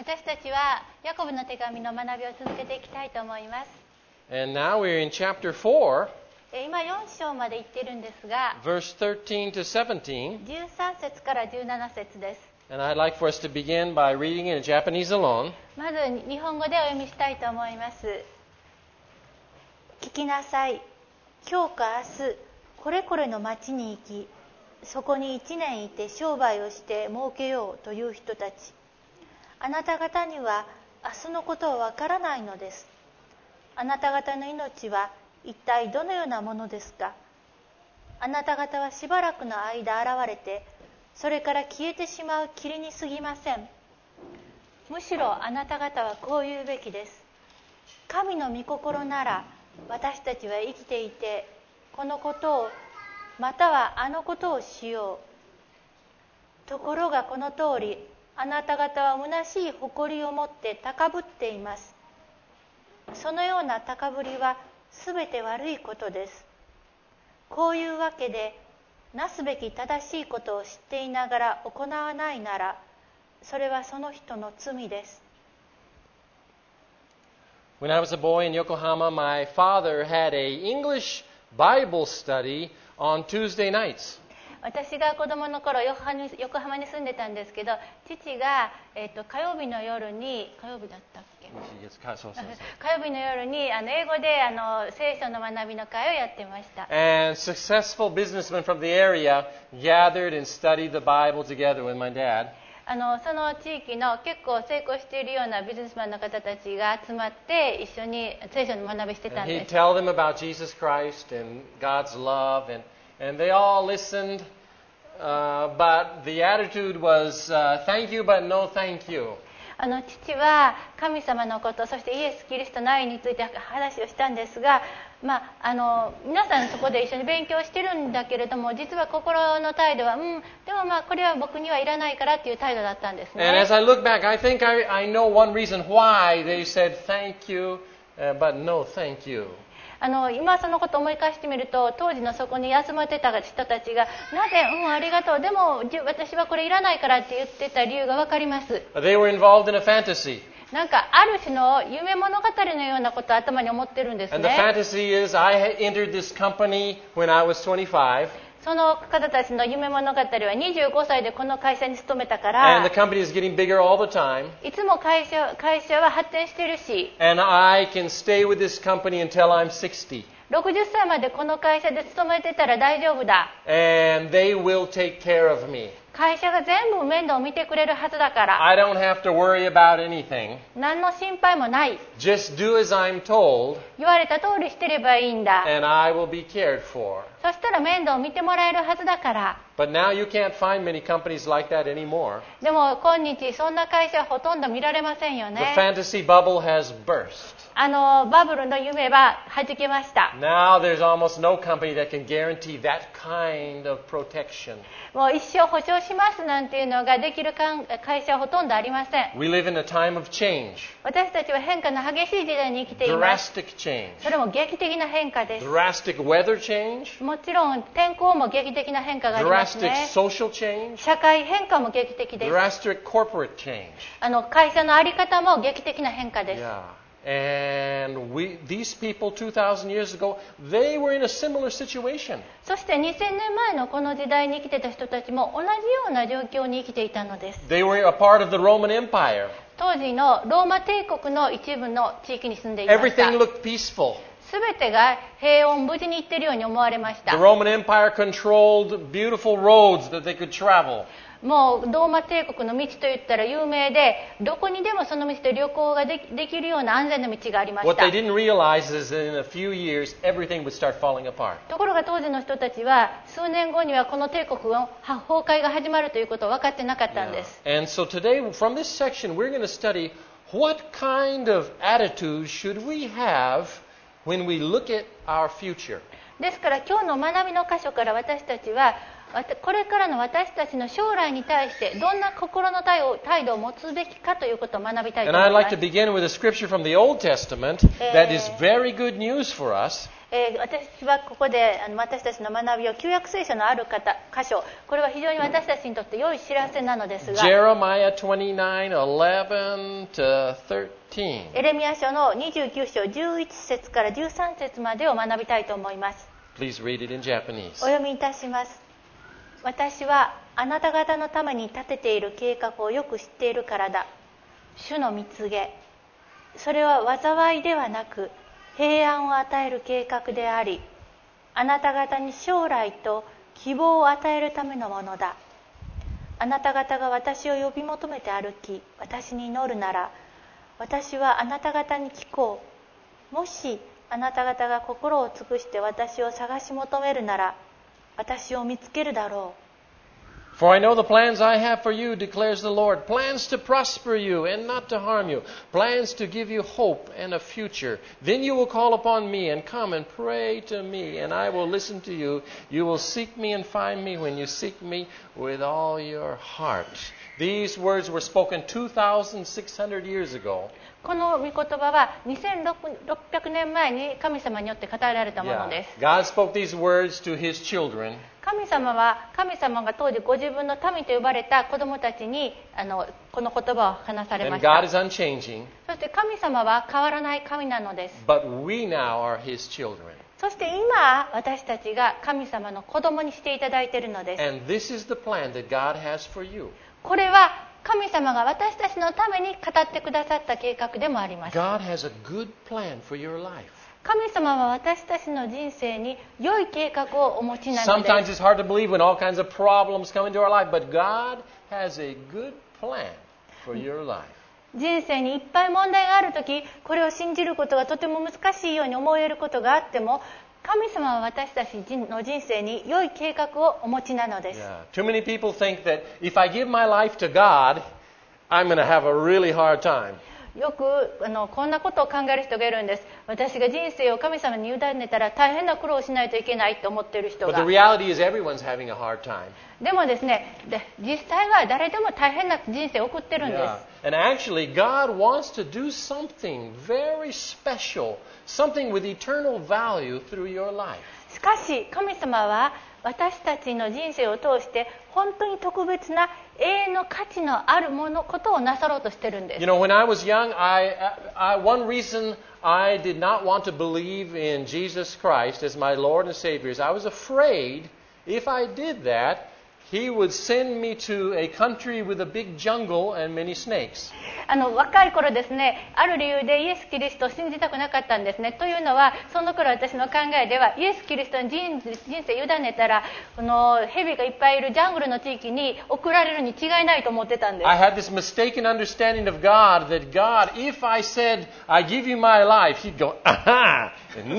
私たちはヤコブの手紙の学びを続けていきたいと思います。 And now we're in chapter 4, 今4章まで行っているんですが、 verse 13 to 17. 13節から17節です。 And I'd like for us to begin by reading in Japanese alone. まず日本語でお読みしたいと思います。聞きなさい。今日か明日、これこれの町に行き、そこに1年いて商売をして儲けようという人たち。あなた方には明日のことはわからないのです。あなた方の命は一体どのようなものですか。あなた方はしばらくの間現れて、それから消えてしまう霧に過ぎません。むしろあなた方はこう言うべきです。神の御心なら私たちは生きていて、このことをまたはあのことをしよう。ところがこの通り、あなた方は虚しい誇りを持って高ぶっています。そのような高ぶりはすべて悪いことです。こういうわけで、なすべき正しいことを知っていながら行わないなら、それはその人の罪です。 When I was a boy in Yokohama, my father had a English Bible study on Tuesday nights. 私が子供の頃横浜に住んでたんですけど、父が、火曜日の夜に、火曜日だったっけ？火曜日の夜に英語で聖書の学びの会をやってました。 And successful businessmen from the area gathered and studied the Bible together with my dad. その地域の結構成功しているようなビジネスマンの方たちが集まって一緒に聖書の学びしてたん And で he'd す。 tell them about Jesus Christ and God's love, and they all listened, but the attitude was, thank you, but no thank you. 父は神様のこと、そしてイエス・キリストの愛について話をしたんですが、皆さんそこで一緒に勉強してるんだけれども、実は心の態度は、でもこれは僕にはいらないからっていう態度だったんです And ね。 as I look back, I think I know one reason why they said thank you, but no thank you. 今そのことを思い返してみると、当時のそこに集まってた人たちがなぜ、ありがとう、でも私はこれいらないからって言ってた理由が分かります。 They were involved in a fantasy. なんかある種の夢物語のようなことを頭に思ってるんです And the ね。 fantasy is I entered this company when I was 25, その方たちの夢物語は25歳でこの会社に勤めたから、 and the company is getting bigger all the time, いつも会社は発展してるし、 and I can stay with this company until I'm 60. 60歳までこの会社で勤めてたら大丈夫だ。 And they will take care of me. 会社が全部面倒を見てくれるはずだから、 I don't have to worry about anything. 何の心配もない。 Just do as I'm told, 言われた通りしてればいいんだ。 and I will be cared for. そしたら面倒を見てもらえるはずだから。 But now you can't find many companies like that anymore. でも今日そんな会社はほとんど見られませんよ The ね。 fantasy bubble has burst. バブルの夢は弾けました。 Now there's almost no company that can guarantee that kind of protection. もう一生保証しますなんていうのができる会社はほとんどありません。 We live in a time of change, 私たちは変化の激しい時代に生きています。 drastic change, それも劇的な変化です。 drastic weather change, もちろん天候も劇的な変化があります drastic ね。 social change, 社会変化も劇的です。 drastic corporate change. 会社の在り方も劇的な変化です。 Yeah. And these people 2,000 years ago, they were in a similar situation. そして2000年前のこの時代に生きてた人たちも同じような状況に生きていたのです。 They were a part of the Roman Empire. 当時のローマ帝国の一部の地域に住んでいました。 Everything looked peaceful. すべてが平穏無事にいっているように思われまし The た。 Roman Empire controlled beautiful roads that they could travel. もうローマ帝国の道といったら有名で、どこにでもその道で旅行ができるような安全な道がありまし What た。 they didn't realize is that in a few years, everything would start falling apart. ところが当時の人たちは数年後にはこの帝国の崩壊が始まるということを分かってなかったんです。 And so today, from this section, we're going to study what kind of attitude should we have when we look at our future. ですから今日の学びの箇所から私たちはこれからの私たちの将来に対してどんな心の態度を持つべきかということを学びたいと And 思 I'd いま like す。 to begin with a scripture from the Old Testament that is very good news for us. 私はここで私たちの学びを旧約聖書のある箇所、これは非常に私たちにとって良い知らせなのですが、 Jeremiah 29:11 to 13. エレミヤ書の29章11節から13節までを学びたいと思います。 Please read it in お Japanese. 読みいたします。私はあなた方のために立てている計画をよく知っているからだ。主の蜜げ。それは災いではなく平安を与える計画であり、あなた方に将来と希望を与えるためのものだ。あなた方が私を呼び求めて歩き、私に祈るなら、私はあなた方に聞こう。もしあなた方が心を尽くして私を探し求めるなら、私を見つけるだろう。 For I know the plans I have for you, declares the Lord. Plans to prosper you and not to harm you. Plans to give you hope and a future. Then you will call upon me and come and pray to me, and I will listen to you. You will seek me and find me when you seek me with all your heart. These words were spoken 2,600 years ago. この御言葉は2600年前に神様によって語られたものです。 God spoke these words to His children. 神様が当時ご自分の民と呼ばれた子供たちにこの言葉を話されま And した。 God is unchanging, そして神様は変わらない神なのです。 but we now are His children. そして今私たちが神様の子供にしていただいているのです。 And this is the plan that God has for you. これは神様が私たちのために語ってくださった計画でもあります。 God has a good plan for your life. 神様は私たちの人生に良い計画をお持ちなのです。 Sometimes it's hard to believe when all kinds of problems come into our life, but God has a good plan for your life. 人生にいっぱい問題があるとき、これを信じることがとても難しいように思えることがあっても、神様は私たちの人生に良い計画をお持ちなのです。 Yeah. Too many people think that if I give my life to God, I'm going to have a really hard time. よくこんなことを考える人がいるんです。私が人生を神様に委ねたら大変な苦労をしないといけないと思っている人 But が。 the reality is everyone's having a hard time. でもですね、実際は誰でも大変な人生を送ってるんです。 And actually, God wants to do something very special, something with eternal value through your life. しかし神様は私たちの人生を通して本当に特別な永遠の価値のあることをなさろうとしてるんです。 You know, when I was young, one reason I did not want to believe in Jesus Christ as my Lord and Savior is I was afraid if I did that, He would send me to a country with a big jungle and many snakes. 若い頃ですね、ある理由でイエス・キリストを信じたくなかったんですね。というのは、その頃私の考えでは、イエス・キリストに人生委ねたら、蛇がいっぱいいるジャングルの地域に送られるに違いないと思ってたんです。 I had this mistaken understanding of God that God, if I said, I give you my life, He'd go, aha!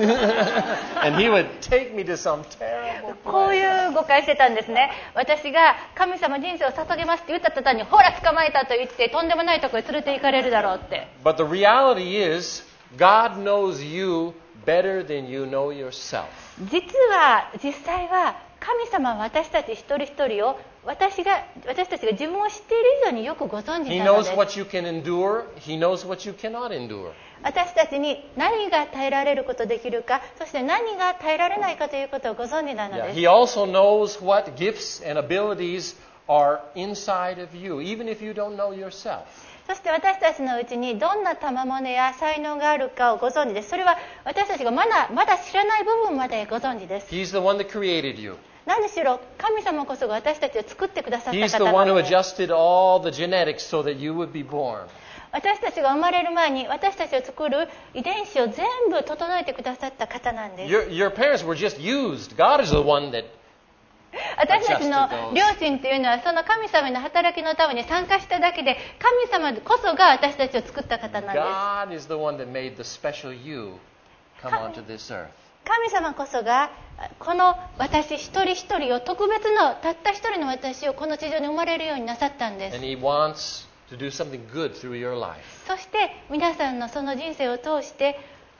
And He would take me to some terrible こうい place. う誤解してたんですね。私が神様人生を捧げますって言った途端に、ほら捕まえたと言ってとんでもないところに連れて行かれるだろうって。 But the reality is, God knows you better than you know yourself. 実際は神様は私たち一人一人を私たちが自分を知っている以上によくご存知 He なの knows です。 what you can endure. He knows what you cannot endure. 私たちに何が耐えられることできるか、そして何が耐えられないかということをご存知なの Yeah. です。 He also knows what gifts and abilities are inside of you, even if you don't know yourself. そして私たちのうちにどんな賜物や才能があるかをご存知です。それは私たちがまだ知らない部分までご存知です。 He's the one that created you. 何しろ神様こそが私たちを作ってくださった He's 方 the な one who ので、 adjusted all the genetics so that you would be born. 私たちが生まれる前に私たちを作る遺伝子を全部整えてくださった方なんです。 Your parents were just used. God is the one that 私たちの両親というのはその神様の働きのために参加しただけで、神様こそが私たちを作った方なんです。 God is the one that made the special you come onto this earth. 神様こそがこの私一人一人を特別のたった一人の私をこの地上に生まれるようになさったんです。 And He wants to do something good through your life. そして皆さんのその人生を通して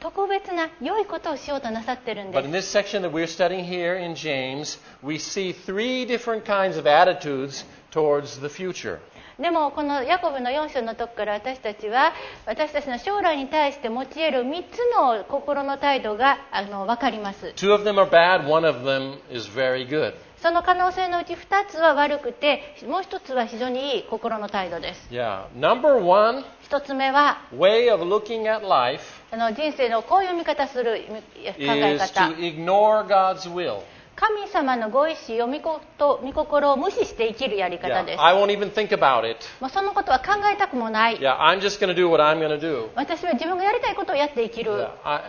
特別な良いことをしようとなさってるんで But in す。 this section that we're studying here in James, we see three different kinds of attitudes towards the future. でもこのヤコブの4章のとこから私たちは私たちの将来に対して用いる3つの心の態度が分かります。 Two of them are bad, one of them is very good. その可能性のうち2つは悪くて、もう1つは非常にいい心の態度です。 Yeah. Number one 1つ目は way of looking at life 人生のこういう見方する考え is 方。 to ignore God's will. 神様のご意志を御心を無視して生きるやり方 Yeah. です。 I won't even think about it. もうそのことは考えたくもない。 Yeah, I'm just going to do what I'm going to do. 私は自分がやりたいことをやって生きる。 Yeah,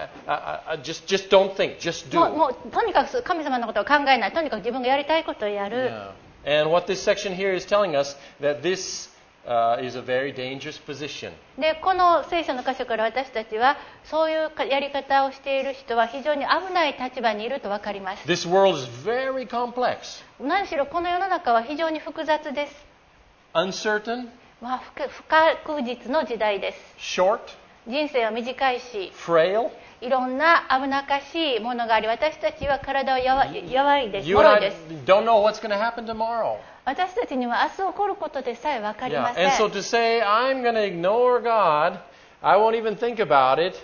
I just don't think, just も do. うとにかく神様のことを考えない。とにかく自分がやりたいことをやる。 Yeah. And what this section here is telling us that this is a very dangerous position. でこの聖書の箇所から私たちはそういうやり方をしている人は非常に危ない立場にいると分かります。 This world is very complex, 何しろこの世の中は非常に複雑です。 uncertain, 不確実の時代です。 short, 人生は短いし frail. いろんな危なっかしいものがあり、私たちは体は弱いです。 You and 脆い I です。 don't know what's going to happen tomorrow. 私たちには明日起こることでさえ分かりま Yeah. せん。 And so to say, I'm going to ignore God, I won't even think about it,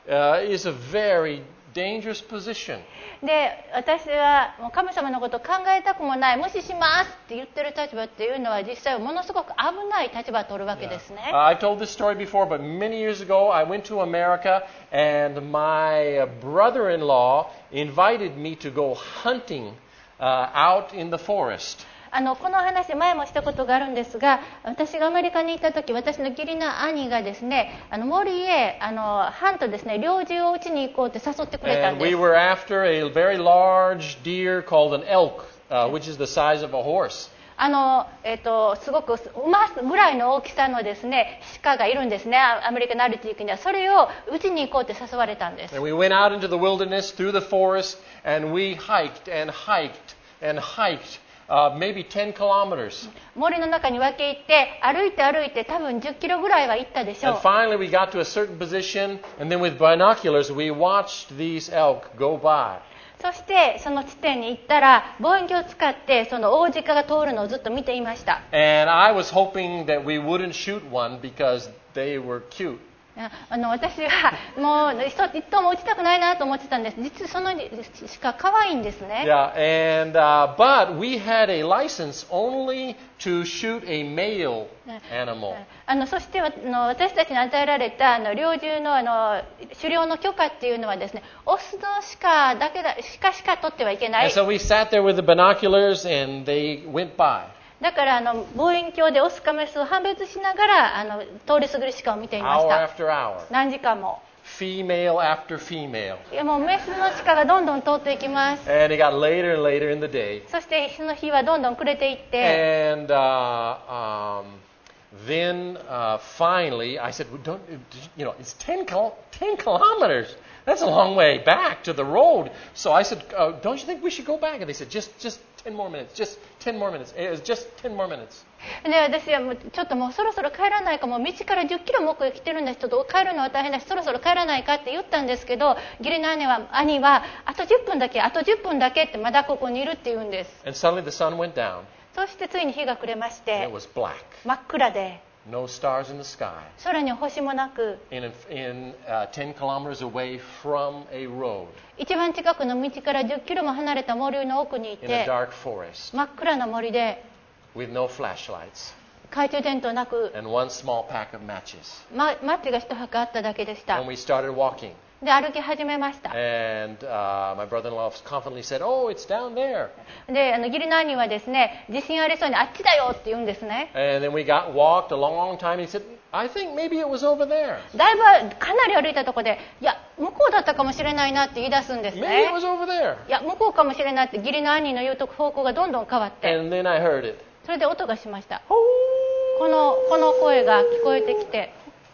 is a very dangerous position. で私はもう神様のことを考えたくもない、無視しますって言ってる立場っていうのは実際はものすごく危ない立場を取るわけですね。 I've told this story before, but many years ago I went to America and my brother-in-law invited me to go hunting out in the forest. この話前もしたことがあるんですが、私がアメリカに行った時、私の義理の兄がですね、森へハントですね、猟銃を撃ちに行こうって誘ってくれたん And で we す。 were after a very large deer called an elk, which is the size of a horse. すごく馬ぐらいの大きさのですね、鹿がいるんですね、アメリカのある地域には。それを撃ちに行こうって誘われたんです。 And we went out into the wilderness through the forest and we hiked and hiked and hiked. Maybe 10 kilometers. 森の中に分け入って歩いて多分10キロぐらいは行ったでしょ And う。 finally we got to a certain position, and then with binoculars we watched these elk go by. そしてその地点に行ったら望遠鏡を使ってその大鹿が通るのをずっと見ていました。 And I was hoping that we wouldn't shoot one because they were cute. 私はもう一頭も撃ちたくないなと思ってたんです。実はその鹿可愛いんですね。 Yeah, and but we had a license only to shoot a male animal. そして私たちに与えられた猟銃の狩猟の許可っていうのはですね、オスの鹿だけ鹿しか取ってはいけな And い。 so we sat there with the binoculars and they went by. だから望遠鏡でオスかメスを判別しながら通り過ぎる鹿を見ていまし Hour た。 after hour. 何時間も。 Female after female. いやもうメスの鹿がどんどん通っていきます。 And it got later and later in the day. そしてその日はどんどん暮れていって、 And then finally I said, well, don't, it's 10 kilometers. That's a long way back to the road. So I said, don't you think we should go back? And they said, just 10 more minutes, just 10 more minutes. It was just 10 more minutes. で私はもうちょっともうそろそろ帰らないか、もう道から10キロも来てるんです、ちょっと帰るのは大変だし、そろそろ帰らないかって言ったんですけど、義理の兄はあと10分だけってまだここにいるって言うんです。 And suddenly the sun went down. そしてついに日が暮れまし And て it was black. 真っ暗で No stars in the sky. 空に星もなく、 In 10 kilometers away from a road. 一番近くの道から10キロも離れた森の奥にい In a て、 dark forest. 真っ暗な森で With no flashlights. 懐中電灯なく、 And one small pack of matches. マッチが一箱あっただけでした。 And we started walking. で歩き始めました。 And my brother-in-law confidently said, oh, it's down there. で義理の兄はですね、自信ありそうにあっちだよって言うんですね。 And then we walked a long time. And he said, I think maybe it was over there. だいぶかなり歩いたところで、いや向こうだったかもしれないなって言い出すんです Maybe ね it。was over there. いや向こうかもしれないって義理の兄の言うと方向がどんどん変わって、 And then I heard it. それで音がしました。この声が聞こえてきて、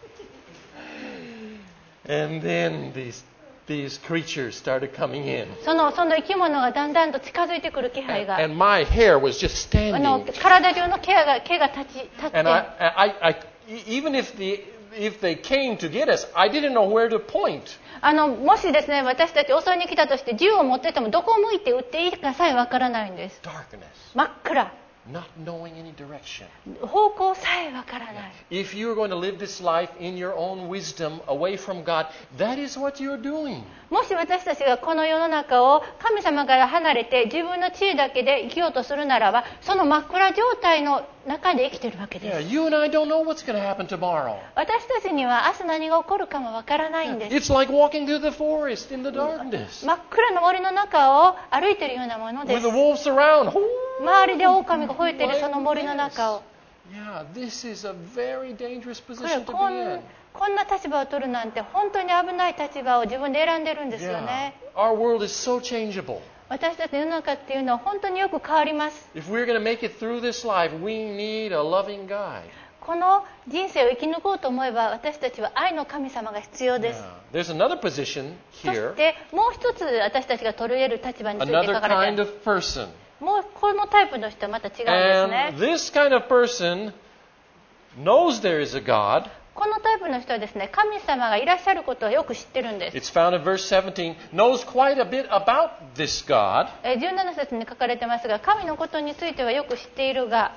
And then these creatures started coming in. その生き物がだんだんと近づいてくる気配が、 And my hair was just standing. 体中の毛が立って、 And I even if if they came to get us, I didn't know where to point. もしですね、私たち襲いに来たとして銃を持っててもどこを向いて撃っていいかさえわからないんです。 Darkness. 真っ暗。 Not knowing any direction. 方向さえわからない。 If you're going to live this life in your own wisdom, away from God, that is what you're doing. もし私たちがこの世の中を神様から離れて自分の知恵だけで生きようとするならば、その真っ暗状態の中で生きているわけです。 Yeah, you and I don't know what's going to happen tomorrow. 私たちには明日何が起こるかもわからないんです。 It's like walking through the forest in the darkness. 真っ暗な森の中を歩いているようなもので With す。 the wolves around. 周りで狼が吠えているその森の中を。 Yeah, this is a very dangerous これ position to こ be ん in. こんな立場を取るなんて本当に危ない立場を自分で選んでるんですよ Yeah. ね。 Our world is so changeable. 私たちの世の中っていうのは本当によく変わります。 If we're going to make it through this life, we need a loving guide. この人生を生き抜こうと思えば私たちは愛の神様が必要です。 Yeah. There's another position そ here, してもう一つ私たちが取り得る立場について書 another かれ kind て of person. もうこのタイプの人はまた違うんです And ね。 this kind of person knows there is a God. このタイプの人はですね、神様がいらっしゃることをよく知ってるんです。 It's found in verse 17, knows quite a bit about this God, 17節に書かれてますが、神のことについてはよく知っているが、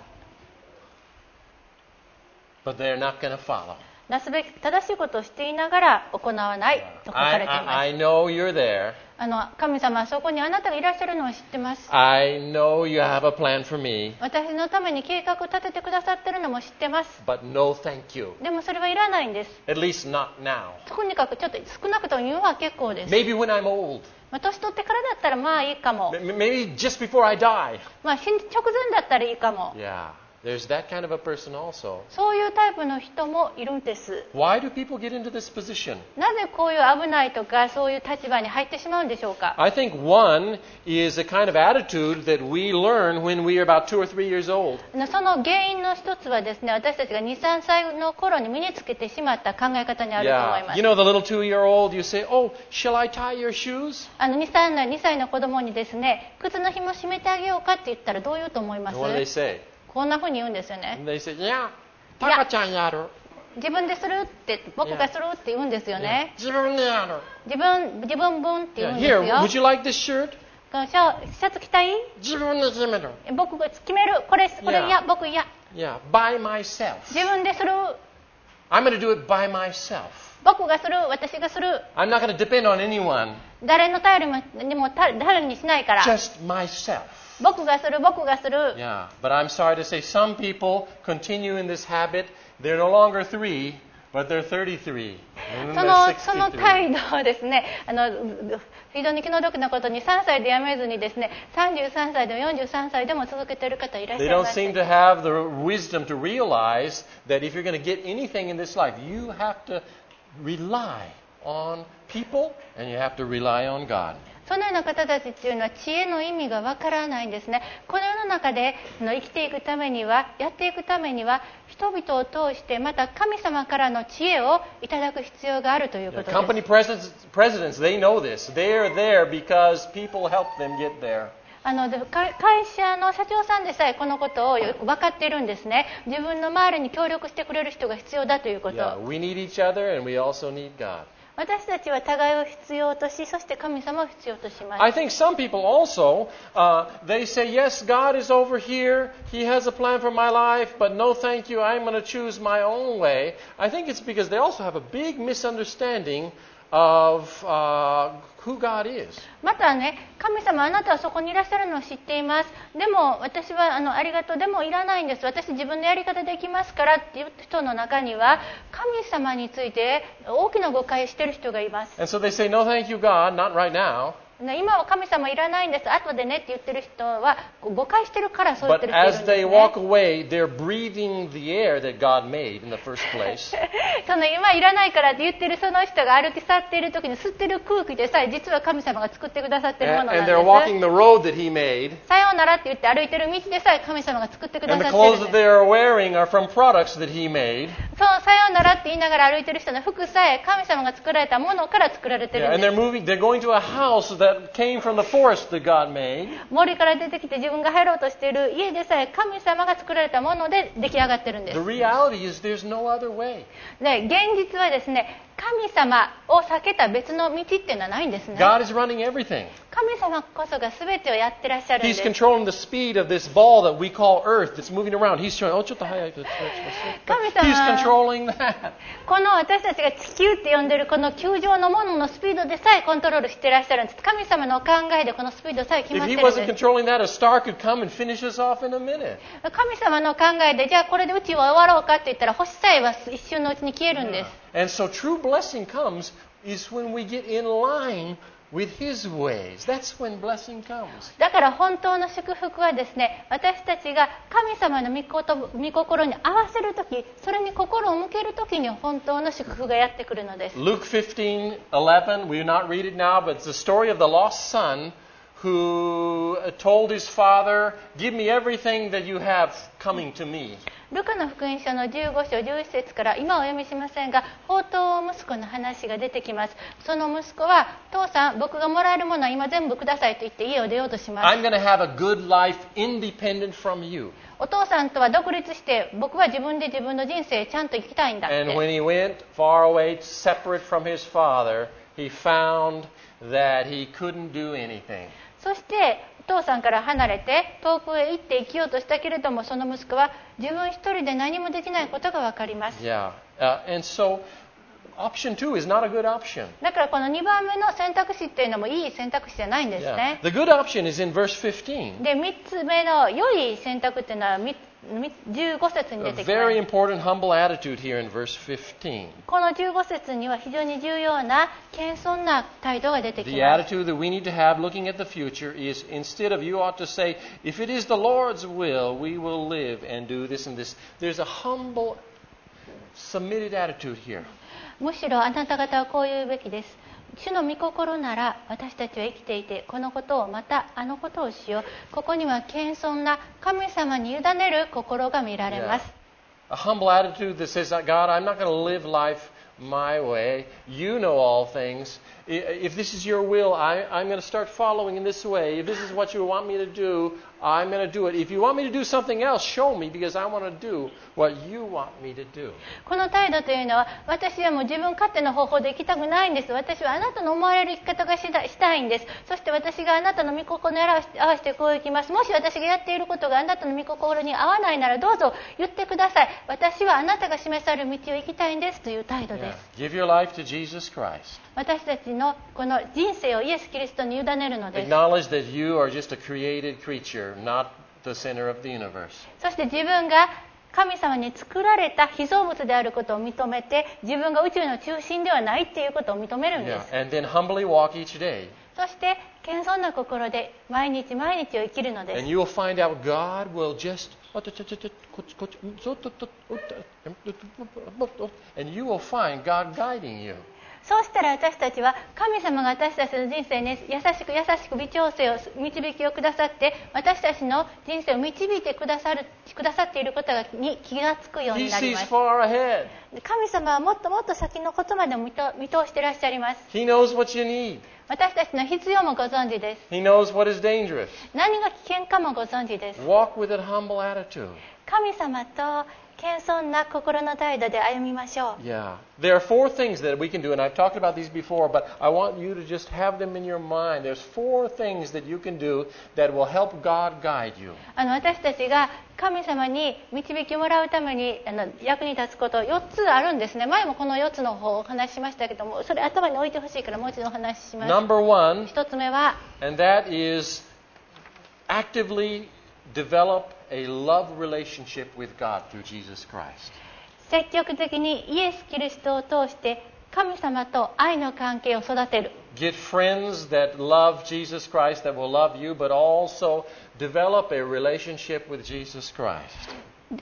but they're not going to follow. なすべき正しいことをしていながら行わないと書かれています。 I know you're there. 神様はそこにあなたがいらっしゃるのを知ってます。 I know you have a plan for me, 私のために計画を立ててくださってるのも知ってます。 but no thank you. でもそれはいらないんです。 At least not now. とにかくちょっと少なくとも言うのは結構です。 Maybe when I'm old. 年取ってからだったらまあいいかも。 Maybe just before I die. 死ぬ直前だったらいいかも。 Yeah, there's that kind of a person also. そういうタイプの人もいるんです。 Why do people get into this position? なぜこういう危ないとかそういう立場に入ってしまうんでしょうか。 I think one is a kind of attitude that we learn when we are about 2 or 3 years old. その原因の一つはですね、私たちが2、3歳の頃に身につけてしまった考え方にあると思いま Yeah, す。 you know the little 2-year-old, you say, oh, shall I tie your shoes? 2歳の子供にですね、靴の紐締めてあげようかって言ったらどう言うと思います？ And what do they say? こんな風に言うんですよね。 And they say, yeah, タカちゃんやる。 自分でするって僕がするって言うんですよね。 自分でやる。 自分分って言うんです Here, よ。 would you like this shirt? シャツ着たい？ 自分で決める。 僕が決める。これ嫌、僕嫌。 Yeah, by myself. 自分でする。 I'm going to do it by myself. 僕がする、私がする。 I'm not going to depend on anyone. 誰の頼りにも誰にしないから。 Just myself. 僕がする。 Yeah, but I'm sorry to say some people continue in this habit. They're no longer 3, but they're 33. And then そ they're の 63. 態度をですね、非常に気の毒なことに3歳でやめずにですね、33歳でも43歳でも続けている方いらっしゃ They い don't ます。 seem to have the wisdom to realize that if you're going to get anything in this life, you have to rely on people and you have to rely on God. そのような方たちっていうのは知恵の意味がわからないんですね。この世の中で生きていくためには、やっていくためには、人々を通してまた神様からの知恵をいただく必要があるということです。 Company presidents, they know this. They're there because people help them get there. 会社の社長さんでさえこのことをよく分かっているんですね。自分の周りに協力してくれる人が必要だということ。 Yeah, we need each other and we also need God. 私たちは互いを必要とし、そして神様を必要とします。 I think some people also, they say, yes, God is over here. He has a plan for my life, but no thank you. I'm going to choose my own way. I think it's because they also have a big misunderstanding of who God is. またね、神様あなたはそこにいらっしゃるのを知っています。でも私はありがとう、でもいらないんです。私自分のやり方できますからっていう人の中には神様について大きな誤解している人がいます。 And so they say, no thank you, God, not right now. 今は神様いらないんです。後でねって言ってる人は誤解してるからそう言って But る人いる as んです they ね。 walk away, they're breathing the air that God made in the first place. その今いらないからって言ってるその人が歩き去っている時に吸ってる空気でさえ実は神様が作ってくださっているものなん And で they're す。 walking the road that He made. さようならって言って歩いてる道でさえ神様が作ってくだ And さ the っている clothes ん that です。 they are wearing are from products that He made. さようならって言いながら歩いてる人の服さえ神様が作られたものから作られてる Yeah, んで and す。 they're going to a house that came from the forest that God made. 森から出てきて自分が入ろうとしている家でさえ神様が作られたもので出来上がってるんで The す。 reality is there's no other way. で、現実はですね、神様を避けた別の道っていうのはないんですね。 God is running everything. 神様こそが全てをやってらっしゃるんで He's す。 controlling the speed of this ball that we call Earth that's moving around. He's showing, He's controlling that. この私たちが地球って呼んでるこの球状のもののスピードでさえコントロールしてらっしゃるんです。神様のお考えでこのスピードさえ決ま If って He るん wasn't です。 controlling that, a star could come and finish us off in a minute. 神様の考えでじゃあこれで宇宙は終わろうかって言ったら星さえは一瞬のうちに消えるんです。 And so true blessing comes is when we get in line with His ways. That's when blessing comes. だから本当の祝福はですね、私たちが神様の御心に合わせるとき、それに心を向けるときに本当の祝福がやってくるのです。 Luke 15:11, we will not read it now, but it's the story of the lost son who told his father, "Give me everything that you have coming to me." ルカの福音書の15章11節から今はお読みしませんが、放蕩息子の話が出てきます。その息子は、父さん、僕がもらえるものは今全部くださいと言って家を出ようとします。 I'm going to have a good life independent from you. お父さんとは独立して、僕は自分で自分の人生ちゃんと生きたいんだっ And て。 when he went far away, separate from his father, he found that he couldn't do anything. そしてお父さんから離れて遠くへ行って生きようとしたけれども、その息子は自分一人で何もできないことが分かります。 Yeah. And so option 2 is not a good option. だからこの2番目の選択肢っていうのもいい選択肢じゃないんです Yeah. ね。 The good option is in verse 15. で、3つ目の良い選択っていうのは15節に A 出てきま very す。 important humble attitude here in verse 15. この15節には非常に重要な謙遜な態度が出てき The ます。 attitude that we need to have looking at the future is instead of you ought to say, if it is the Lord's will, we will live and do this and this. There's a humble, submitted attitude here. むしろあなた方はこう言うべきです。主の御心なら私たちは生きていて、このことをまたあのことをしよう。ここには謙遜な神様に委ねる心が見られます。 A humble attitude that says, God, I'm not going to live life my way. You know all things. If this is your will, I'm going to start following in this way. If this is what you want me to do, I'm going to do it. If you want me to do something else, show me because I want to do what you want me to do. この態度というのは、私はもう自分勝手な方法で生きたくないんです。私はあなたの思われる生き方がしたいんです。そして私があなたの御心に合わせてこう生きます。もし私がやっていることがあなたの御心に合わないならどうぞ言ってください。私はあなたが示される道を生きたいんですという態度です。 Give your life to Jesus Christ. 私たちのこの人生をイエス・キリストに委ねるのです。 Acknowledge that you are just a created creature, not the center of the universe. そして自分が神様に作られた被造物であることを認めて、自分が宇宙の中心ではないっていうことを認めるんで Yeah. す。 And then humbly walk each day. そして謙遜な心で毎日毎日を生きるのです。 And you will find out God will just and you will find God guiding you. そうしたら私たちは神様が私たちの人生に優しく微調整を導きをくださって、私たちの人生を導いてくださっていることに気がつくよう He になり sees ます。 far ahead. 神様はもっともっと先のことまで見通していらっしゃいます。 He knows what you need. 私たちの必要もご存知です。 He knows what is dangerous. 何が危険かもご存知です。 Walk with a humble attitude. 神様と謙遜な心の態度で歩みましょう。 Yeah. There are 4 things that we can do, and I've talked about these before, but I want you to just have them in your mind. There's 4 things that you can do that will help God guide you. 私たちが神様に導きもらうために役に立つこと4つあるんですね。前もこの4つの方をお話ししましたけども、それ頭に置いてほしいからもう一度お話しします。 Number 1, 1つ目は、 and that is actively develop a love relationship with God through Jesus Christ. 積極的にイエス・キリストを通して神様と愛の関係を育てる。 Get friends that love Jesus Christ, that will love you, but also develop a relationship with Jesus Christ.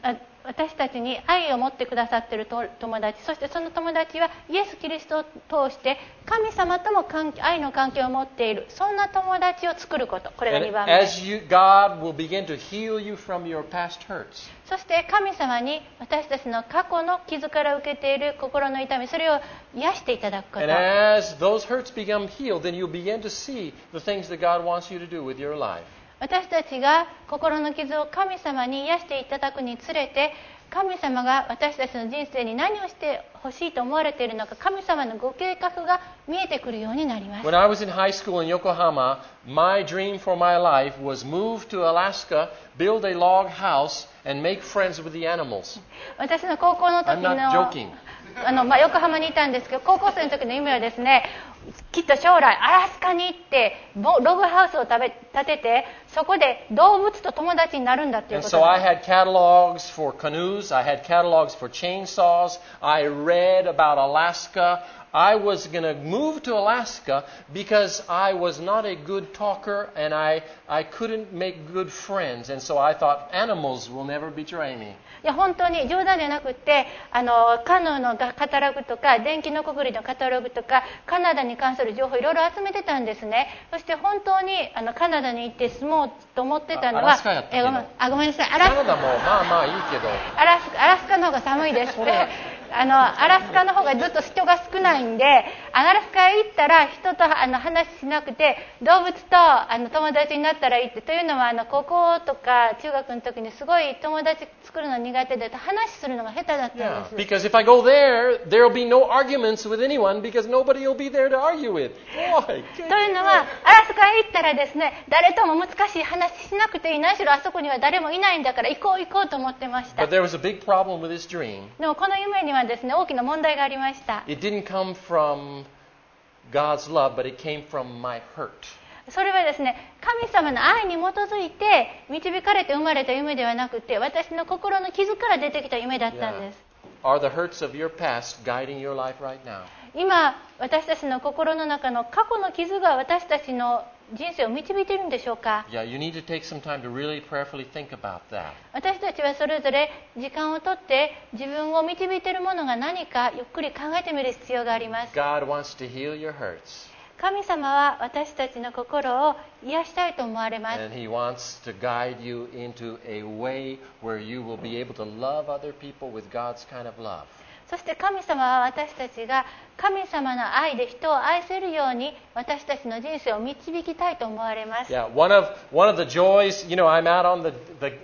私たちに愛を持ってくださっている友達、そしてその友達はイエス・キリストを通して神様とも愛の関係を持っている、そんな友達を作ること、これが2番目。 God will begin to heal you from your past hurts. そして神様に私たちの過去の傷から受けている心の痛み、それを癒していただくこと。 And as those hurts become healed, then you'll begin to see the things that God wants you to do with your life. 私たちが心の傷を神様に癒していただくにつれて、神様が私たちの人生に何をしてほしいと思われているのか、神様のご計画が見えてくるようになります。 When I was in high school in Yokohama, my dream for my life was move to Alaska, build a log house, and make friends with the animals. 私の高校の時 I'm not joking. の横浜にいたんですけど、高校生の時の夢はですね、きっと将来アラスカに行ってログハウスを建てて、そこで動物と友達になるんだっていうこと And so I had catalogs for canoes, I had catalogs for chainsaws, I read about Alaska. I was going to move to Alaska because I was not a good talker and I couldn't make good friends. And so I thought animals will never betray me. いや本当に冗談じゃなくて、カヌーのカタログとか電気のこぐりのカタログとかカナダに関する情報いろいろ集めてたんですね。そして本当にカナダに行って住もうと思ってたのは、 アラスカやったけど、 ごめんなさい、 カナダもまあまあいいけど、 アラスカの方が寒いですって。アラスカの方がずっと人が少ないんで、アラスカへ行ったら人と話しなくて動物と友達になったらいいって。というのは高校とか中学の時にすごい友達作るの苦手で、話するのが下手だったんです。 Because if I go there, there'll be no arguments with anyone because nobody will be there to argue with. というのはアラスカへ行ったらですね、誰とも難しい話しなくていい。何しろあそこには誰もいないんだから行こうと思ってました。 But there was a big problem with this dream. でもこの夢にはですね、大きな問題がありました。 It didn't come from God's love, but it came from my hurt. それはですね、神様の愛に基づいて導かれて生まれた夢ではなくて、私の心の傷から出てきた夢だったんです。 Are the hurts of your past guiding your life right now? 今、私たちの心の中の過去の傷が私たちの人生を導いているんでしょうか。 Yeah, you need to take some time to really prayerfully think about that. 私たちはそれぞれ時間をとって自分を導いているものが何かゆっくり考えてみる必要があります。 God wants to heal your hurts. 神様は私たちの心を癒したいと思われます。 And He wants to guide you into a way where you will be able to love other people with God's kind of love. そして神様は私たちが神様の愛で人を愛せるように私たちの人生を導きたいと思われます。 Yeah, one of the joys, I'm out on the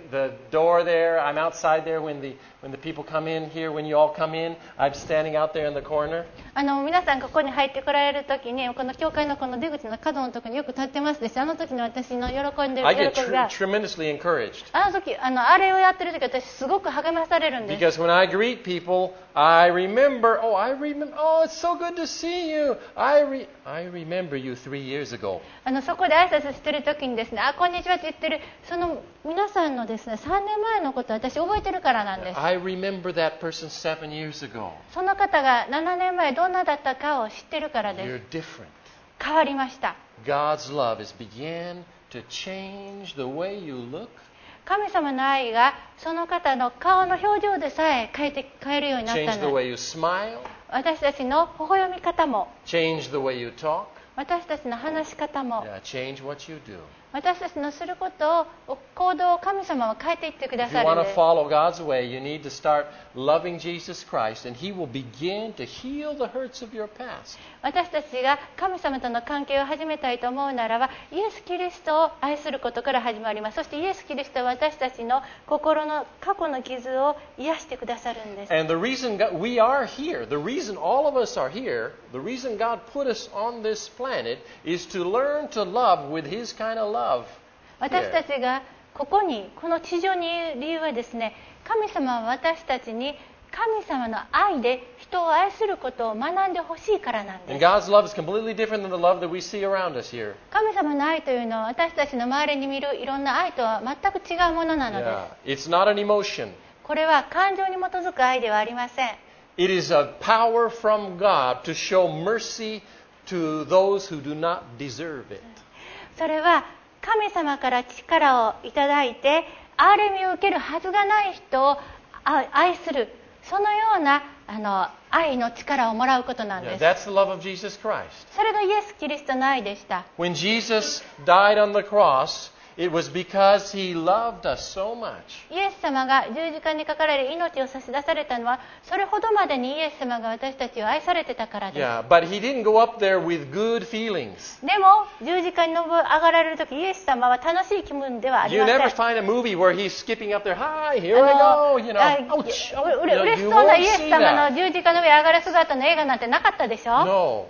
door there. I'm outside there when the people come in here. When you all come in, I'm standing out there in the corner. 皆さんここに入ってこられるときに、この教会のこの出口の角のところによく立ってますです。あの時の私の喜んでる I get 喜びが、 tremendously encouraged. あの時あれをやってる時私すごく励まされるんです。 Because when I greet people, I remember. Oh, it's so good to see you. I remember you 3 years ago. そこで挨拶してる時にですね、こんにちはって言ってるその皆さんのですね、3年前のことを私覚えてるからなんです。 I remember that person 7 years ago. その方が7年前どんなだったかを知ってるからです。 You're different. 変わりました。 God's love has began to change the way you look. 神様の愛がその方の顔の表情でさえ変えるようになった Change the の way で you smile. 私たちの微笑み方も Change the way you talk. 私たちの話し方も Yeah, change what you do. 私たちのすることを行動を神様は変えていってくだ If you さる want ん to です。 follow God's way, you need to start loving Jesus Christ, and He will begin to heal the hurts of your past. 私たちが神様との関係を始めたいと思うならば、イエス・キリストを愛することから始まります。そしてイエス・キリストは私たちの心の過去の傷を癒してくださるんです。 And the reason we are here, the reason all of us are here, the reason God put us on this planet is to learn to love with His kind of love. 私たちがこの地上にいる理由はですね、神様は私たちに神様の愛で人を愛することを学んでほしいからなんで And す。 God's love is completely different than the love that we see around us here. 神様の愛というのは私たちの周りに見るいろんな愛とは全く違うものなのです。 It's not an emotion. これは感情に基づく愛ではありません。 It is a power from God to show mercy to those who do not deserve it. それは神様から力をいただいて憐れみを受けるはずがない人を愛する、そのような愛の力をもらうことなんで Yeah, す。 that's the love of Jesus Christ. それがイエス・キリストの愛でした。 When Jesus died on the cross, it was because he loved us so much. イエス様が十字架にかかられ命を差し出されたのは、それほどまでにイエス様が私たちを愛されてたからです。 Yeah, but he didn't go up there with good feelings. でも十字架に上がられるとき、イエス様は楽しい気分ではあり You ません。 never find a movie where he's skipping up there. Hi, here we go. You know, ouch. 嬉しそうなイエス様の十字架の上上がる姿の映画なんてなかったでしょ。 No.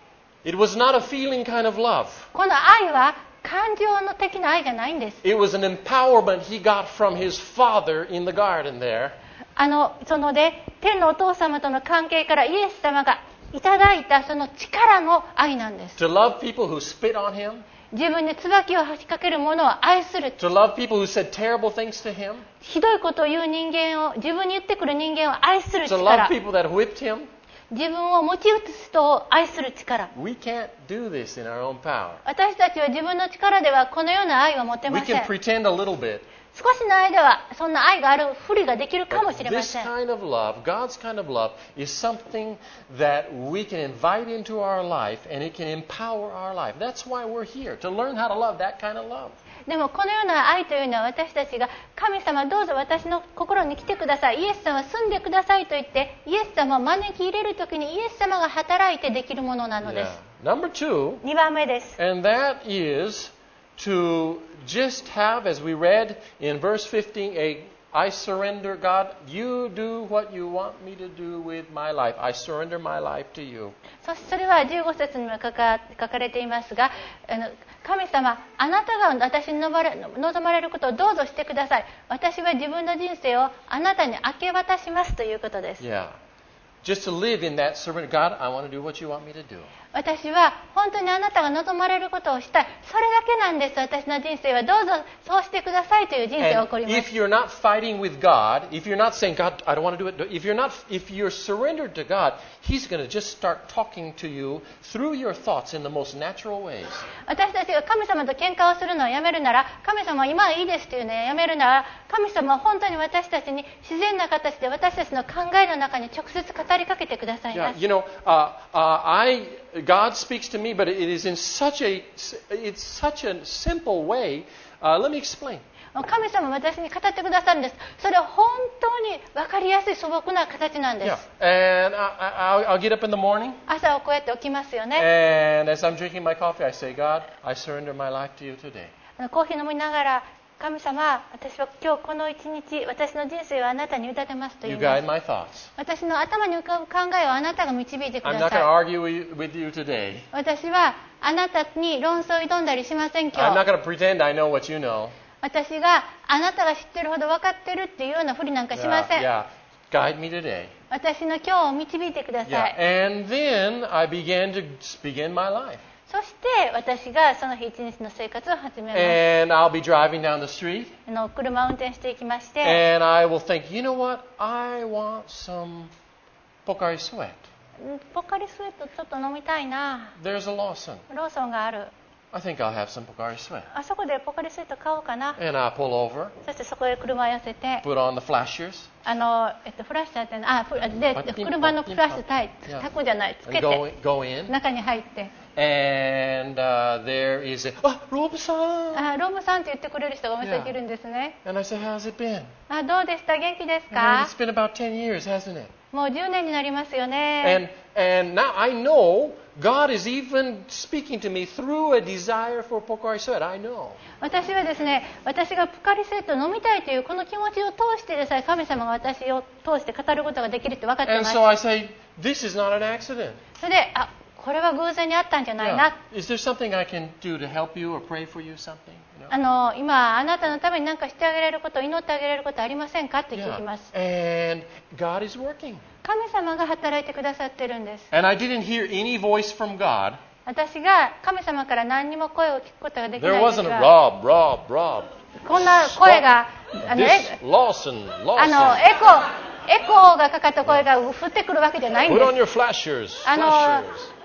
It was not a feeling kind of love. この愛は感情の的な愛じゃないんです。 It was an empowerment he got from his father in the garden there. 天のお父様との関係からイエス様がいただいたその力の愛なんです。 To love people who spit on him. 自分に椿を吹きかける者を愛する。 To love people who said terrible things to him. ひどいことを言う人間を、自分に言ってくる人間を愛する To 力。 love people that whipped him. 自分を持ち打つ人を愛する力。 We can't do this in our own power. 私たちは自分の力ではこのような愛は持て We ませ can ん。 pretend a little bit. 少しの間はそんな愛があるふりができるかも But しれま this せん。 kind of love, God's kind of love, is something that we can invite into our life and it can empower our life. That's why we're here, to learn how to love that kind of love. でもこのような愛というのは私たちが神様どうぞ私の心に来てください、イエス様住んでくださいと言ってイエス様を招き入れるときにイエス様が働いてできるものなので Yeah. す。 Number 2, 2番目です。 and that is to just have, as we read in verse 15, I surrender, God, you do what you want me to do with my life. I surrender my life to you. それは15節にも書かれていますが、神様、あなたが私に望まれることをどうぞしてください。私は自分の人生をあなたに明け渡しますということです。 Yeah. Just to live in that surrender. God, I want to do what you want me to do. 私は本当にあなたが望まれることをしたい。それだけなんです。私の人生はどうぞそうしてくださいという人生を And 送りま if す。 you're not fighting with God, if you're not saying, God, I don't want to do it, if you're surrendered to God, He's going to just start talking to you through your thoughts in the most natural ways. 私たちが神様と喧嘩をするのをやめるなら、神様は今はいいですというのをやめるなら、神様は本当に私たちに自然な形で私たちの考えの中に直接語りかけてください Yeah, ます。 you know, God speaks to me, but it is in such a simple way. Let me explain. 神様は私に語ってくださるんです。それは本当に分かりやすい素朴な形なんで Yeah, す。 and I'll get up in the morning, 朝をこうやって起きますよね。 and as I'm drinking my coffee, I say, God, I surrender my life to you today. コーヒー飲みながら、神様、私は今日この一日、私の人生をあなたに委ねますと言 You いま guide す。 my thoughts. 私の頭に浮かぶ考えをあなたが導いてく I'm だ not going to さい。 argue with you today. 私はあなたに論争を挑んだりしません I'm 今 not 日。 going to pretend I know what you know. 私があなたが知ってるほど分かってるっていうようなふりなんかしません。 Yeah. Guide me today. 私の今日を導いてくださ Yeah. い。 And then I began to begin my life. そして私がその日一日の生活を始めます。 And I'll be driving down the street. 車を運転していきまして、 And I will think, you know what? I want some Pocari Sweat. ポカリスエットちょっと飲みたいな。 There's a Lawson. ローソンがある。 I think I'll have some Pocari Sweat. あそこでポカリスエット買おうかな。 And I pull over, そしてそこへ車を寄せて、 put on the flashers, フラッシャーってで車のフラッシュタクじゃない、つけ and て go in. 中に入って、 And there is a, Rob-san! ロブさんって言ってくれる人がまたいるんですね。 And I say, how's it been? どうでした？元気です And か？ it's been about 10 years, hasn't it? もう10年になりますよね。 And now I know God is even speaking to me through a desire for Pocari Sweat. I know. 私はですね、私がポカリスエットを飲みたいというこの気持ちを通してでさえ神様が私を通して語ることができるって分かってい And ます。 so I say, this is not an accident. それで、これは偶然にあったんじゃない Yeah. な。 Is there something I can do to help you or pray for you something? You know? 今あなたのために何かしてあげられること、祈ってあげられることありませんかって聞き Yeah. ます。 And God is working. 神様が働いてくださってるんです。 And I didn't hear any voice from God. 私が神様から何にも声を聞くことができな There いです wasn't a が、 Rob. こんな声が This Lawson. エコーがかかった声が降ってくるわけじゃないん Put で on す。 your flashers. フ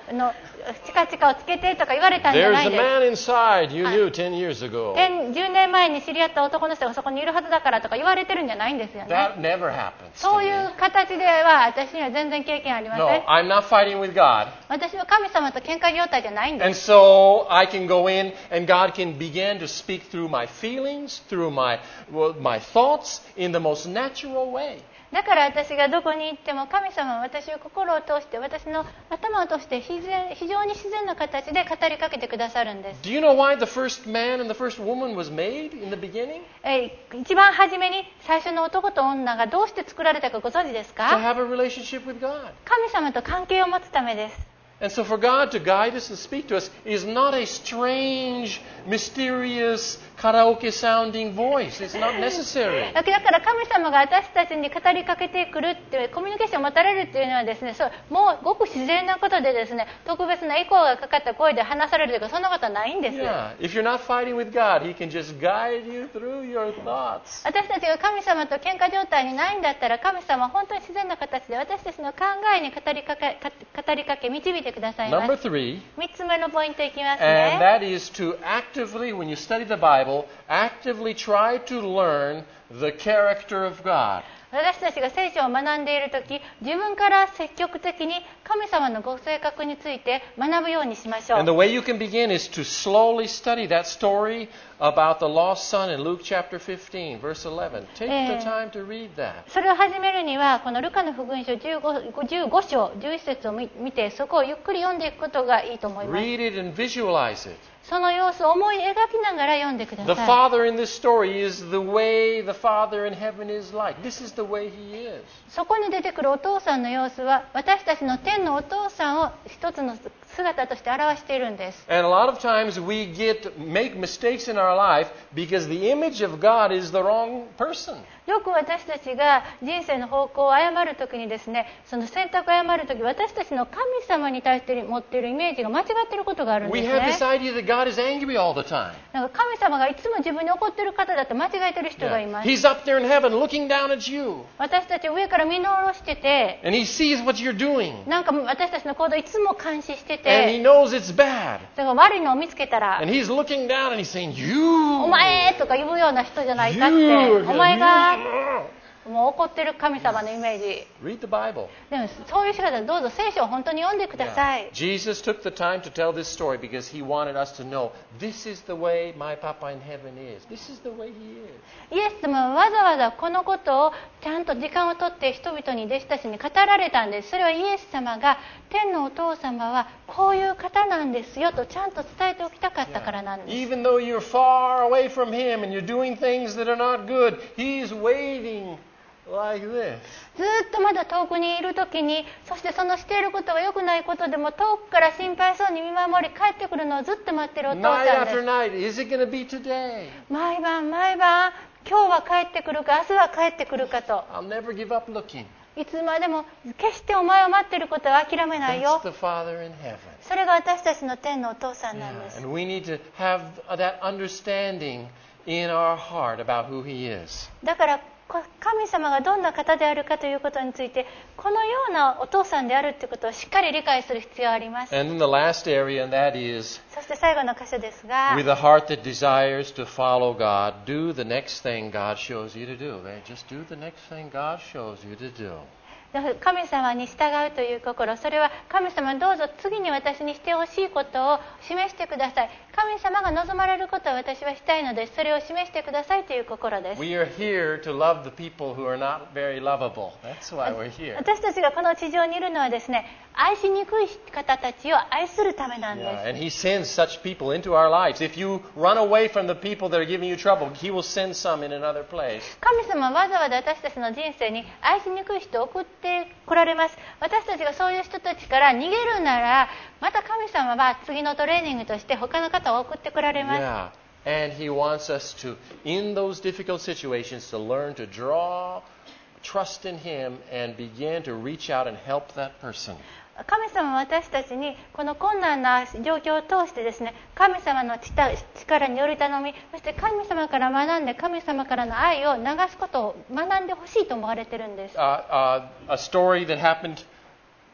チカチカをつけてとか言われたんじゃ There's ない a です。 man inside you knew 10 years ago. 10年前に知り合った男の人がそこにいるはずだからとか言われてるんじゃないんですよね。 That never happens そう to い me. う形では私には全然経験ありません。 No, I'm not fighting with God. 私は神様と喧嘩状態じゃないんで And す。 so I can go in and God can begin to speak through my feelings, through my thoughts in the most natural way. だから私がどこに行っても神様は私を心を通して私の頭を通して非常に自然な形で語りかけてくださるんです。 Do you know why the first man and the first woman was made in the beginning? 一番初めに最初の男と女がどうして作られたかご存知です To か？ have a relationship with God. 神様と関係を持つためです。 And so for God to guide us and speak to us is not a strange, mysterious, karaoke sounding voice. It's not necessary. だから神様が私たちに語りかけてくるっていうコミュニケーションを持たれるっていうのはですね、もうごく自然なことでですね、特別なエコーがかかった声で話されるというかそんなことはないんです。 Yeah. If you're not fighting with God, He can just guide you through your thoughts. 私たちが神様と喧嘩状態にないんだったら神様は本当に自然な形で私たちの考えに語りかけ導いてくださいま Number す。 3, 3つ目のポイントいきます and ね。 that is to actively, when you study the Bible, actively try to learn the character of God. 私たちが聖書を学んでいるとき、自分から積極的に神様のご性格について学ぶようにしましょ And the う。 way you can begin is to slowly study that story about the lost son in Luke chapter 15, verse 11. Take the time to read that. それを始めるには、このルカの福音書15章11節を見て、そこをゆっくり読んでいくことがいいと思います。 Read it and visualize it. その様子を思い描きながら読んでくだ The さい。 Father in this story is the way the Father in heaven is like. This is the way He is. そこに出てくるお父さんの様子は、私たちの天のお父さんを一つの姿として表しているんです。 And a lot of times we make mistakes in our life because the image of God is the wrong person. よく私たちが人生の方向を誤るときにですね、その選択を誤るとき、私たちの神様に対して持っているイメージが間違っていることがあるんで We す have ね。 this idea that God is angry all the time. なんか神様がいつも自分に怒っている方だって間違えている人がいます。 He's up there in heaven looking down at you. 私たち上から見下ろしてて、 And He sees what you're doing. なんか私たちの行動いつも監視して And He て、 knows it's bad. だから悪いのを見つけたら And He's looking down and He's saying, お You! 前とか言うような人じゃないかって、 You! お前が You! もう怒ってる神様のイメージ。 Read the Bible. でもそういう人はどうぞ聖書を本当に読んでください。 Jesus took the time to tell this story because He wanted us to know this is the way my Papa in heaven is. This is the way He is. イエス様はわざわざこのことをちゃんと時間をとって人々に弟子たちに語られたんです。それはイエス様が天のお父様はこういう方なんですよとちゃんと伝えておきたかったからなんです。 Even though you're far away from Him and you're doing things that are not good, He's waiting like this. ずっとまだ遠くにいるときに、そしてそのしていることが良くないことでも遠くから心配そうに見守り帰ってくるのをずっと待っているお父 Night さんで after す。 night, is it going to be today? 毎晩今日は帰ってくるか明日は帰ってくるかと、 I'll never give up looking. いつまでも決してお前を待っていることは諦めない That's よ。 the Father in heaven. それが私たちの天のお父さんなんです。 And we need to have that understanding in our heart about who He is. だから神様がどんな方であるかということについて、このようなお父さんであるということをしっかり理解する必要があります。 And then the last area, and that is, そして最後の箇所ですが、 with a heart that desires to follow God, do the next thing God shows you to do. Just do the next thing God shows you to do. 神様に従うという心、それは神様どうぞ次に私にしてほしいことを示してください。神様が望まれることを私はしたいので、それを示してくださいという心です。 We are here to love the people who are not very lovable. That's why we're here. 私たちがこの地上にいるのはですね、愛しにくい方たちを愛するためなんです。 Yeah, and He sends such people into our lives. If you run away from the people that are giving you trouble, He will send some in another place. 神様はわざわざ私たちの人生に愛しにくい人を送って来られます。私たちがそういう人たちから逃げるなら、また神様は次のトレーニングとして他の方を送って来られます。 Yeah, and He wants us to, in those difficult situations, to learn to draw trust in Him and begin to reach out and help that person. 神様は私たちにこの困難な状況を通してですね、神様の力により頼み、そして神様から学んで神様からの愛を流すことを学んでほしいと思われているんです。 A story that happened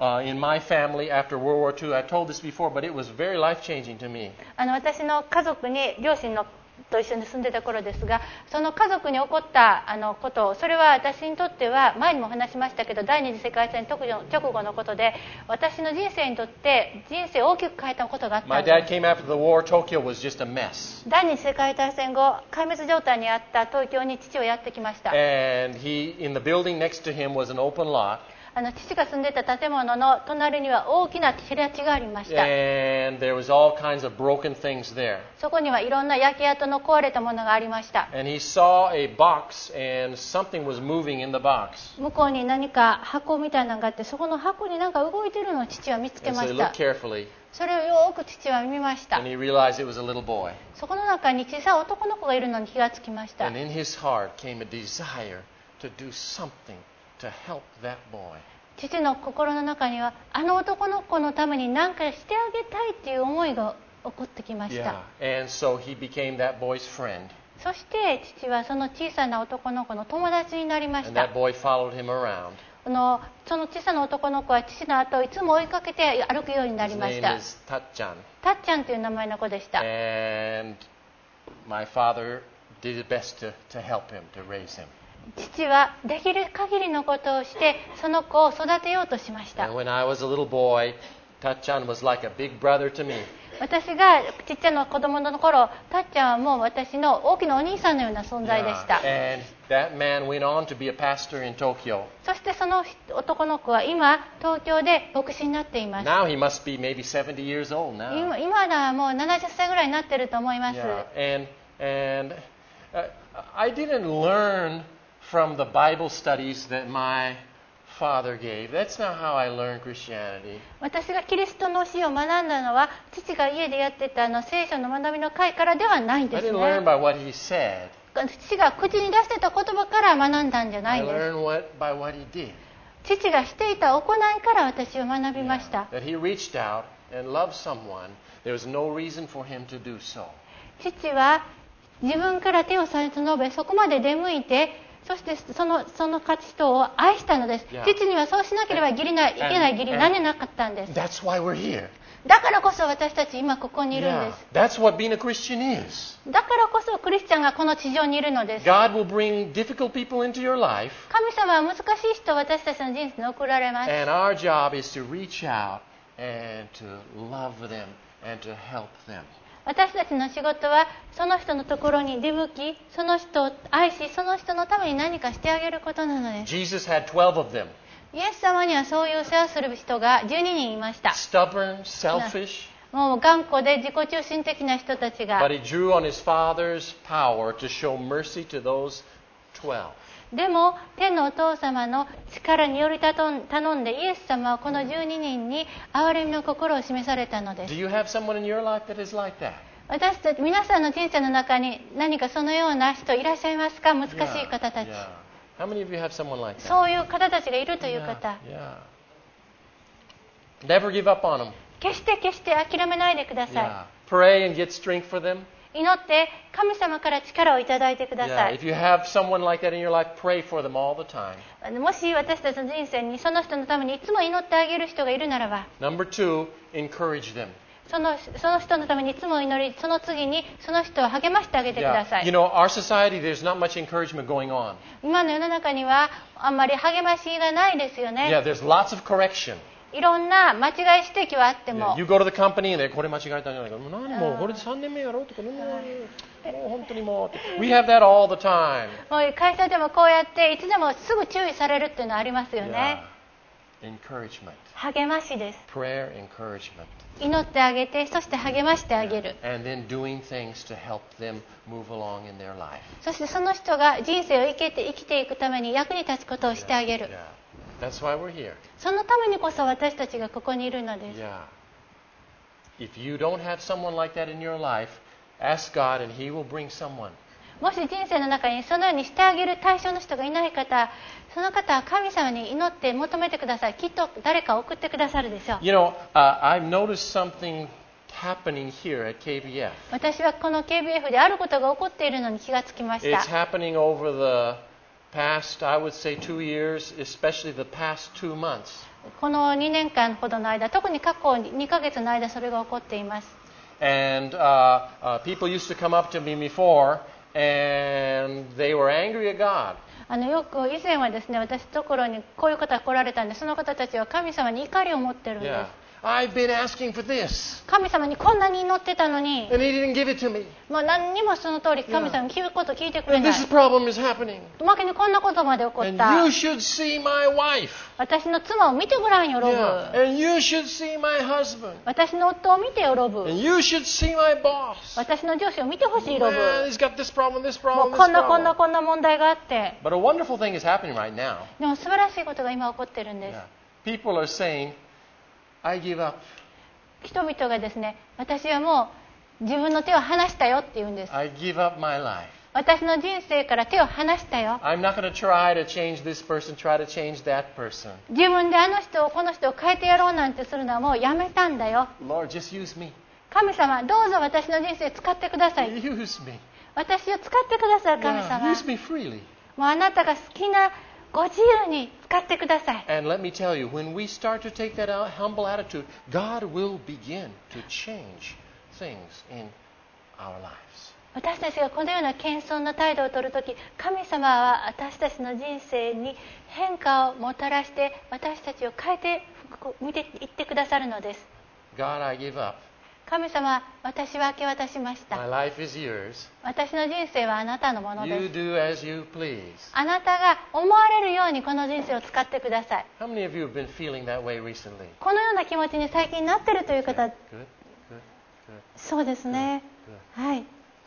in my family after World War II. I told this before, but it was very life-changing to me. 私の家族に両親と一緒に住んでた頃ですが、その家族に起こったこと、それは私にとっては前にも話しましたけど、第二次世界戦直後のことで、私の人生にとって人生を大きく変えたことがあったん My で dad す。 came after the war. Tokyo was just a mess. 第二次世界大戦後、壊滅状態にあった東京に父はやってきました。 And in the building next to him was an open lot. 父が住んでた建物の隣には大きな平地がありました。 And there was all kinds of broken things there. そこにはいろんな焼け跡の壊れたものがありました。 And he saw a box, and something was moving in the box. 向こうに何か箱みたいなのがあって、そこの箱に何か動いてるのを父は見つけ And ま so he した。 looked carefully, それをよーく父は見ました。 and he realized it was a little boy. そこの中に小さい男の子がいるのに気がつきました。 And in his heart came a desire to do something to help that boy. 父の心の中には、あの男の子のために何かしてあげたいっていう思いが起こってきました。 Yeah. And so he became that boy's friend. そして父はその小さな男の子の友達になりまし And た。 that boy followed him around. その小さな男の子は父の後をいつも追いかけて歩くようにな His りまし name た。 is Tatchan. たっちゃんという名前の子でした。 And my father did his best to help him, to raise him. 父はできる限りのことをしてその子を育てようとしました。 And when I was a little boy, Tatchan was like a big brother to me. 私がちっちゃな子供の頃、たっちゃんはもう私の大きなお兄さんのような存在でした。 And that man went on to be a pastor in Tokyo. そしてその男の子は今東京で牧師になっています。 Now he must be maybe 70 years old now. 今だはもう70歳ぐらいになってると思います。 Yeah. And I didn't learn from the Bible studies that my father gave. That's not how I learned Christianity. 私がキリストの教えを学んだのは、父が家でやってた聖書の学びの会からではないんで I す didn't learn ね。 by what he said. 父が口に出してた言葉から学んだんじゃな I いんです。 learned by what he did. 父がしていた行いから私は学びました。 That he reached out and loved someone. There was no reason for him to do so. 父は自分から手を差し伸べ、そこまで出向いて、そしてその人を愛したのです。 Yeah. 父にはそうしなければいけない義理何なかったんです。 That's why we're here. だからこそ私たち今ここにいるんで Yeah. す。 That's what being a Christian is. だからこそクリスチャンがこの地上にいるのです。 God will bring difficult people into your life, 神様は難しい人を私たちの人生に送られます。 and our job is to reach out and to love them and to help them. 私たちの仕事はその人のところに出向き、その人を愛し、その人のために何かしてあげることなのです。 Jesus had 12 of them. イエス様にはそういう世話する人が12人いました。 Stubborn, selfish, もう頑固で自己中心的な人たちが。 but he drew on his Father's power to show mercy to those 12. でも天のお父様の力により頼んでイエス様はこの12人に憐れみの心を示されたのです。 Do you have someone in your life that is like that? 私たち皆さんの人生の中に何かそのような人いらっしゃいますか？難しい方たち。 Yeah. How many of you have someone like that? そういう方たちがいるという方。 Yeah. Never give up on them. 決して諦めないでください。 Yeah. Pray and get strength for them. 祈って神様から力をいただいてくだ Yeah. さい。 If you have someone like that in your life, pray for them all the time. もし私たちの人生にその人のためにいつも祈ってあげる人がいるならば、 Number 2, encourage them. その人のためにいつも祈り、その次にその人を励ましてあげてくださ Yeah. い。 You know, our society, there's not much encouragement going on. 今の世の中にはあんまり励ましがないですよね。 Yeah, there's lots of correction. いろんな間違い指摘はあっても Yeah, you go to the company and they これ間違えたんじゃないか。もう何もうこれで3年目やろうとか、もう本当にもう。We have that all the time. もう会社でもこうやっていつでもすぐ注意されるっていうのはありますよね。 Yeah. Encouragement. 励ましです。 Prayer, encouragement. 祈ってあげて、そして励ましてあげる。 And then doing things to help them move along in their life. そしてその人が人生を生きていくために役に立つことをしてあげる。 Yeah. That's why we're here. そのためにこそ私たちがここにいるのです。 Yeah. If you don't have someone like that in your life, ask God and He will bring someone. もし人生の中にそのようにしてあげる対象の人がいない方、その方は神様に祈って求めてください。きっと誰か送ってくださるでしょう。 You know, I've noticed something happening here at KBF. 私はこの KBF であることが起こっているのに気がつきまし It's た。 happening over the past, I would say, 2 years, especially the past 2 months. この2年間ほどの間、特に過去2ヶ月の間それが起こっています。 And people used to come up to me before, and they were angry at God. よく以前はですね、私のところにこういう方が来られたんで、その方たちは神様に怒りを持ってるんです。 Yeah. I've been asking for this, 神様にこんなに祈ってたのに、 and He didn't give it to me. もう何にもその通り神様に聞くこと聞いてくれ And ない。 this problem is happening. おまけにこんなことまで起こっ And た。 you should see my wife. 私の妻を見てごらんよ、ロブ。 Yeah. And you should see my husband. 私の夫を見てよ、ロブ。 And you should see my boss. 私の上司を見てほしい、ロブ。 Man, he's got this problem, this も problem, う this こんなこんな problem. こんな問題があって。 But a wonderful thing is happening right now. でも素晴らしいことが今起こってるんです。 Yeah. People are saying, I give up. 人々がですね、私はもう自分の手を離したよって言うんです。 I give up my life. 私の人生から手を離したよ。 I'm not going to try to change this person, try to change that person. 自分であの人をこの人を変えてやろうなんてするのはもうやめたんだよ。 Lord, just use me. 神様、どうぞ私の人生使ってください。 Use me. 私を使ってください、神 Yeah, 様。 use me freely. もうあなたが好きなご自由に使ってください。 And let me tell you, when we start to take that humble attitude, God will begin to change things in our lives. 私たちがこのような謙遜な態度を取るとき、神様は私たちの人生に変化をもたらして私たちを変えて見ていってくださるのです。 God, I give up. 神様、私は明け渡しまし My た。 life is yours. 私の人生はあなたのもの You です。 do as you please. あなたが思われるようにこの人生を使ってください。 How many of you have been feeling that way recently? このような気持ちに最近なっているという方、 Good, good, good, そうですね。 good. はい。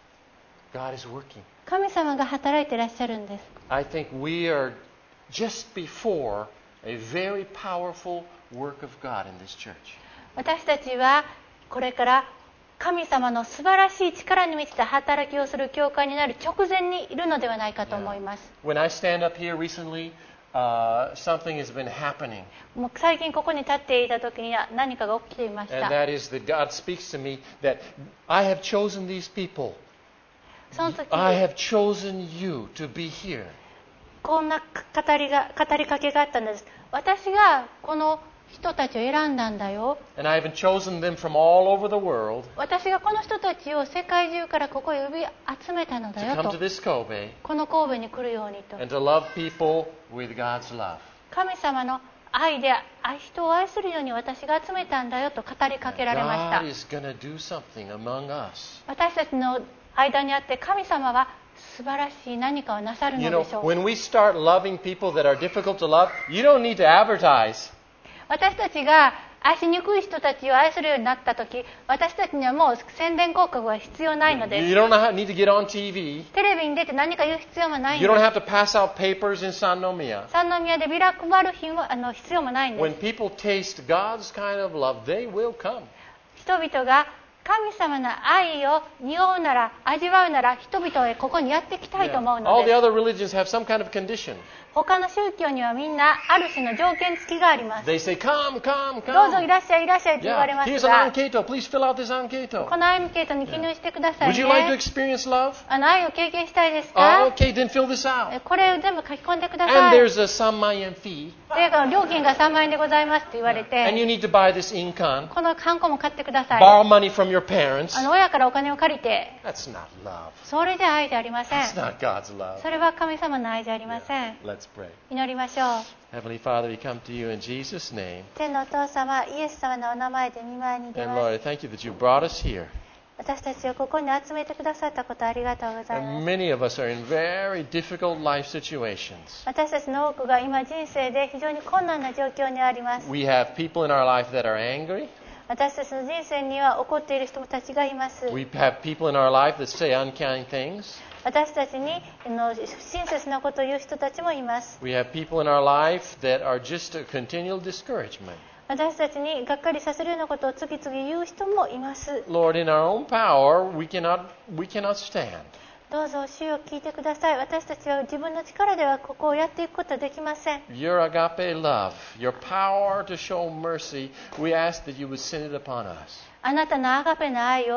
God is working. 神様が働いていらっしゃるんです。 I think we are just before a very powerful work of God in this church. 私たちはこれから神様の素晴らしい力に満ちた働きをする教会になる直前にいるのではないかと思います。 When I stand up here recently, something has been happening. もう最近ここに立っていた時には何かが起きていまし And た。 that is that God speaks to me that I have chosen these people. その時 I have chosen you to be here. こんな語りかけがあったんです。私がこの人たちを選んだんだよ。 And I haven't chosen them from all over the world 私がこの人たちを世界中からここへ呼び集めたのだ to よ come と。 to this Kobe この神戸に来るようにと。 and to love people with God's love. 神様の愛で人を愛するように私が集めたんだよと語りかけられました。 God is going to do something among us. 私たちの間にあって神様は素晴らしい何かをなさる You の know, でしょう。 when we start loving people that are difficult to love, you don't need to advertise. 私たちが愛しにくい人たちを愛するようになった時、私たちにはもう宣伝広告は必要ないので You す。 don't need to get on TV. テレビに出て何か言う必要もないん You で don't す。 have to pass out papers in San Nomiya. 三宮でビラ配る必要もないんで When す。 people taste God's kind of love, they will come. 人々が神様の愛を匂うなら、味わうなら、人々へここにやってきたいと思う All の the です。 other religions have some kind of condition. 他の宗教にはみんなある種の条件付きがあります。 They say, come, come, どうぞい come. らっしゃいいらっしゃいと言われ Yeah, ます here's an が、 anketo. Please fill out this anketo. このアンケートに記入してください Would you like to ね。 experience love? 愛を経験したいですか？ Okay, then fill this out. これを全部書き込んでくだ And さい。 there's a Sanmayan fee. で、料金が3万円でございますって言われ And you て、 need to buy this inkan. このハンコも買ってください。 Borrow money from your parents. 親からお金を借りて、 That's not love. それじゃ愛じゃありません。 That's not God's love. それは神様の愛じゃありません。 Let's pray. 祈りましょう。 Heavenly Father, we come to you in Jesus' name. 天のお父様、イエス様のお名前で見舞いに出 And ます。 Lord, I thank you that you brought us here. 私たちをここに集めてくださったことありがとうござい And ます。 many of us are in very difficult life situations. 私たちの多くが今人生で非常に困難な状況にあります。 We have people in our life that are angry. 私たちの人生には起こっている人たちがいます。 We have people in our life that say unkind things. 私たちに不親切なことを言う人たちもいます。 We have people in our life that are just a continual discouragement. 私たちにがっかりさせるようなことを次々言う人もいます。 Lord, in our own power, we cannot stand. どうぞ主を聞いてください。私たちは自分の力ではここをやっていくことはできません。 Your agape love, your power to show mercy, we ask that you would send it upon us. あなたのアガペの愛を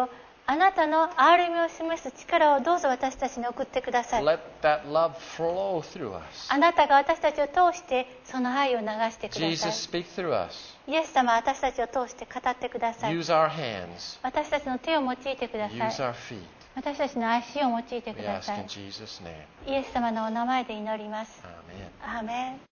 あなたの憐れみを示す力をどうぞ私たちに送ってください。 Let that love flow through us. あなたが私たちを通してその愛を流してください。 Jesus, speak through us. イエス様は私たちを通して語ってください。 Use our hands. 私たちの手を用いてくださ Use い。 our feet. 私たちの足を用いてく We だ ask さい in。Jesus' name. イエス様のお名前で祈ります。 Amen. アーメン。